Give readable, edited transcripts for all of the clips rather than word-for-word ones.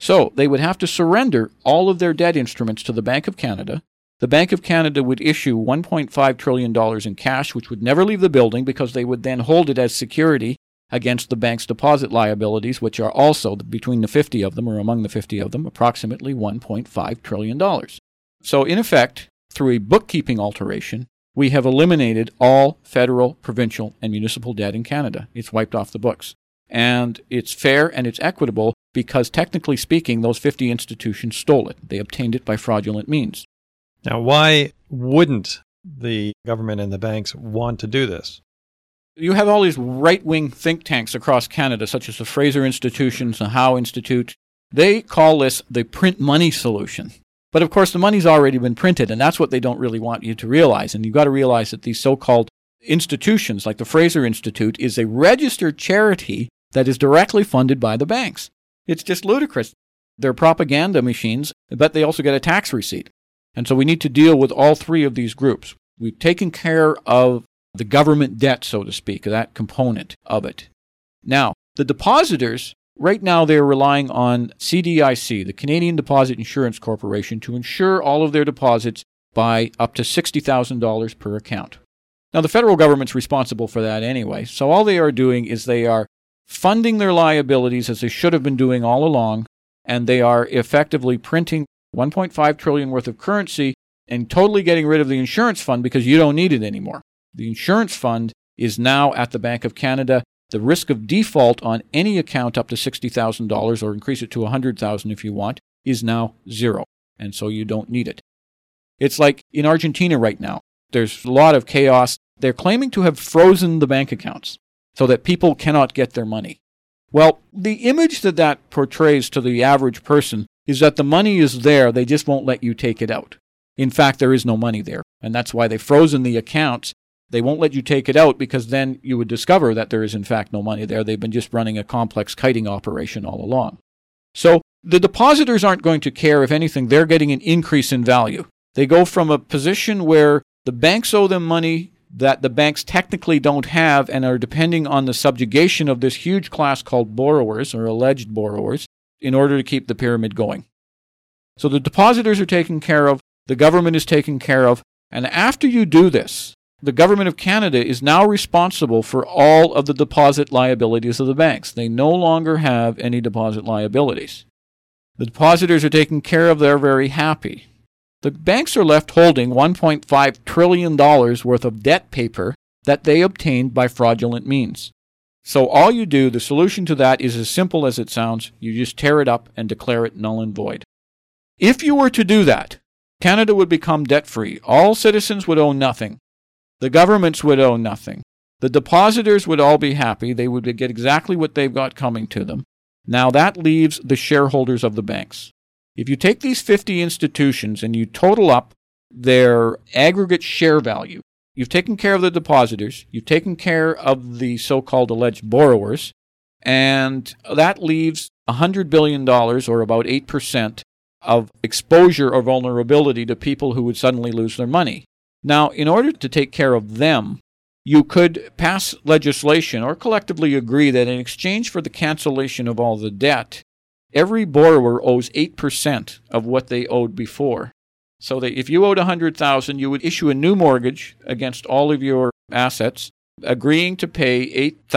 So they would have to surrender all of their debt instruments to the Bank of Canada. The Bank of Canada would issue $1.5 trillion in cash, which would never leave the building because they would then hold it as security against the bank's deposit liabilities, which are also, between the 50 of them, or among the 50 of them, approximately $1.5 trillion. So in effect, through a bookkeeping alteration, we have eliminated all federal, provincial, and municipal debt in Canada. It's wiped off the books. And it's fair and it's equitable because, technically speaking, those 50 institutions stole it. They obtained it by fraudulent means. Now, why wouldn't the government and the banks want to do this? You have all these right-wing think tanks across Canada, such as the Fraser Institutions, the Howe Institute. They call this the print money solution. But of course, the money's already been printed, and that's what they don't really want you to realize. And you've got to realize that these so-called institutions, like the Fraser Institute, is a registered charity that is directly funded by the banks. It's just ludicrous. They're propaganda machines, but they also get a tax receipt. And so we need to deal with all three of these groups. We've taken care of the government debt, so to speak, that component of it. Now, the depositors, right now they're relying on CDIC, the Canadian Deposit Insurance Corporation, to insure all of their deposits by up to $60,000 per account. Now, the federal government's responsible for that anyway, so all they are doing is they are funding their liabilities as they should have been doing all along, and they are effectively printing $1.5 trillion worth of currency and totally getting rid of the insurance fund because you don't need it anymore. The insurance fund is now at the Bank of Canada. The risk of default on any account up to $60,000, or increase it to $100,000 if you want, is now zero, and so you don't need it. It's like in Argentina right now. There's a lot of chaos. They're claiming to have frozen the bank accounts so that people cannot get their money. Well, the image that portrays to the average person is that the money is there, they just won't let you take it out. In fact, there is no money there, and that's why they've frozen the accounts. They won't let you take it out because then you would discover that there is in fact no money there. They've been just running a complex kiting operation all along. So the depositors aren't going to care. If anything, they're getting an increase in value. They go from a position where the banks owe them money that the banks technically don't have and are depending on the subjugation of this huge class called borrowers or alleged borrowers in order to keep the pyramid going. So the depositors are taken care of, the government is taken care of, and after you do this, the Government of Canada is now responsible for all of the deposit liabilities of the banks. They no longer have any deposit liabilities. The depositors are taken care of, they're very happy. The banks are left holding $1.5 trillion worth of debt paper that they obtained by fraudulent means. So all you do, the solution to that is as simple as it sounds. You just tear it up and declare it null and void. If you were to do that, Canada would become debt-free. All citizens would owe nothing. The governments would owe nothing. The depositors would all be happy. They would get exactly what they've got coming to them. Now that leaves the shareholders of the banks. If you take these 50 institutions and you total up their aggregate share value, you've taken care of the depositors, you've taken care of the so-called alleged borrowers, and that leaves $100 billion, or about 8%, of exposure or vulnerability to people who would suddenly lose their money. Now, in order to take care of them, you could pass legislation or collectively agree that in exchange for the cancellation of all the debt, every borrower owes 8% of what they owed before. So that if you owed $100,000, you would issue a new mortgage against all of your assets, agreeing to pay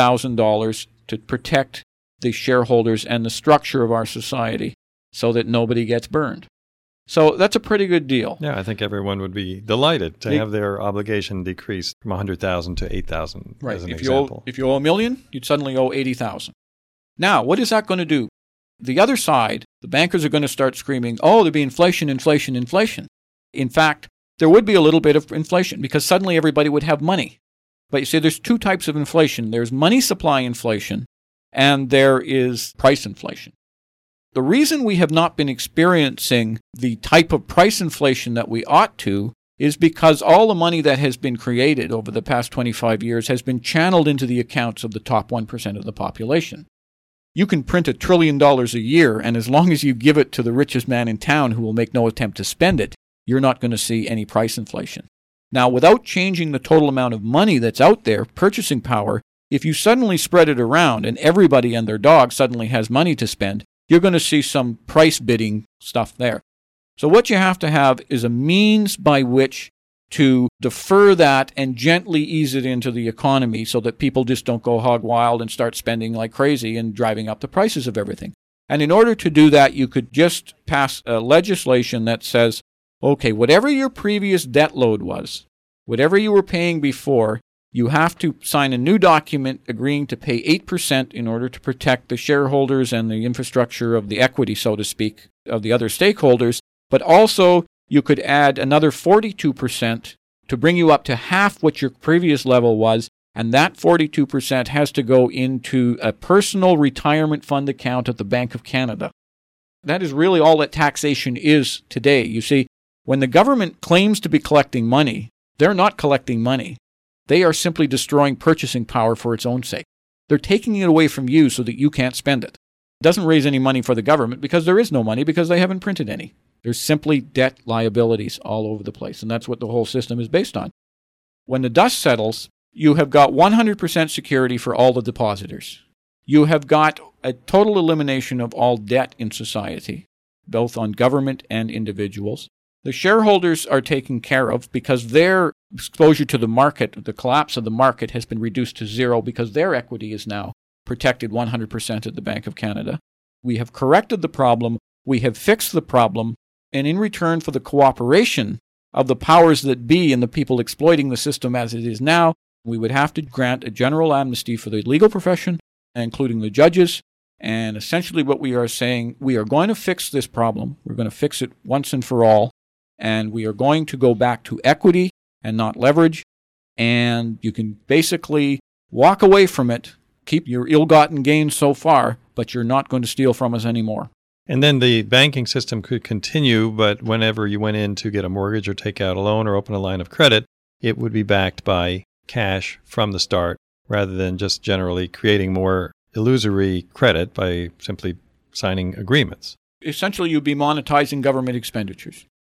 $8,000 to protect the shareholders and the structure of our society so that nobody gets burned. So that's a pretty good deal. Yeah, I think everyone would be delighted to have their obligation decreased from $100,000 to $8,000 right. as an example. If you owe $1 million, you'd suddenly owe $80,000. Now, what is that going to do? The other side, the bankers are going to start screaming, oh, there'll be inflation, inflation, inflation. In fact, there would be a little bit of inflation because suddenly everybody would have money. But you see, there's two types of inflation. There's money supply inflation and there is price inflation. The reason we have not been experiencing the type of price inflation that we ought to is because all the money that has been created over the past 25 years has been channeled into the accounts of the top 1% of the population. You can print $1 trillion a year, and as long as you give it to the richest man in town who will make no attempt to spend it, you're not going to see any price inflation. Now, without changing the total amount of money that's out there, purchasing power, if you suddenly spread it around and everybody and their dog suddenly has money to spend, you're going to see some price bidding stuff there. So what you have to have is a means by which to defer that and gently ease it into the economy so that people just don't go hog wild and start spending like crazy and driving up the prices of everything. And in order to do that, you could just pass a legislation that says, okay, whatever your previous debt load was, whatever you were paying before, you have to sign a new document agreeing to pay 8% in order to protect the shareholders and the infrastructure of the equity, so to speak, of the other stakeholders. But also, you could add another 42% to bring you up to half what your previous level was, and that 42% has to go into a personal retirement fund account at the Bank of Canada. That is really all that taxation is today. You see, when the government claims to be collecting money, they're not collecting money. They are simply destroying purchasing power for its own sake. They're taking it away from you so that you can't spend it. It doesn't raise any money for the government because there is no money because they haven't printed any. There's simply debt liabilities all over the place, and that's what the whole system is based on. When the dust settles, you have got 100% security for all the depositors. You have got a total elimination of all debt in society, both on government and individuals. The shareholders are taken care of because their exposure to the market, the collapse of the market, has been reduced to zero because their equity is now protected 100% at the Bank of Canada. We have corrected the problem. We have fixed the problem. And in return for the cooperation of the powers that be and the people exploiting the system as it is now, we would have to grant a general amnesty for the legal profession, including the judges. And essentially what we are saying, we are going to fix this problem. We're going to fix it once and for all. And we are going to go back to equity and not leverage. And you can basically walk away from it, keep your ill-gotten gains so far, but you're not going to steal from us anymore. And then the banking system could continue, but whenever you went in to get a mortgage or take out a loan or open a line of credit, it would be backed by cash from the start rather than just generally creating more illusory credit by simply signing agreements. Essentially, you'd be monetizing government expenditures.